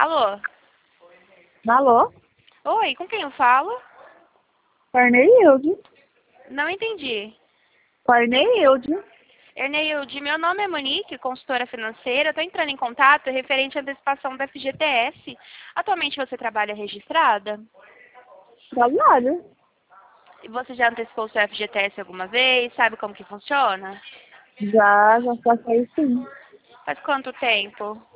Alô? Alô? Oi, com quem eu falo? Parneilde? Não entendi. Parneilde? Erneilde, meu nome é Monique, consultora financeira. Estou entrando em contato referente à antecipação da FGTS. Atualmente você trabalha registrada? Trabalho. E você já antecipou o seu FGTS alguma vez? Sabe como que funciona? Já passei sim. Faz quanto tempo?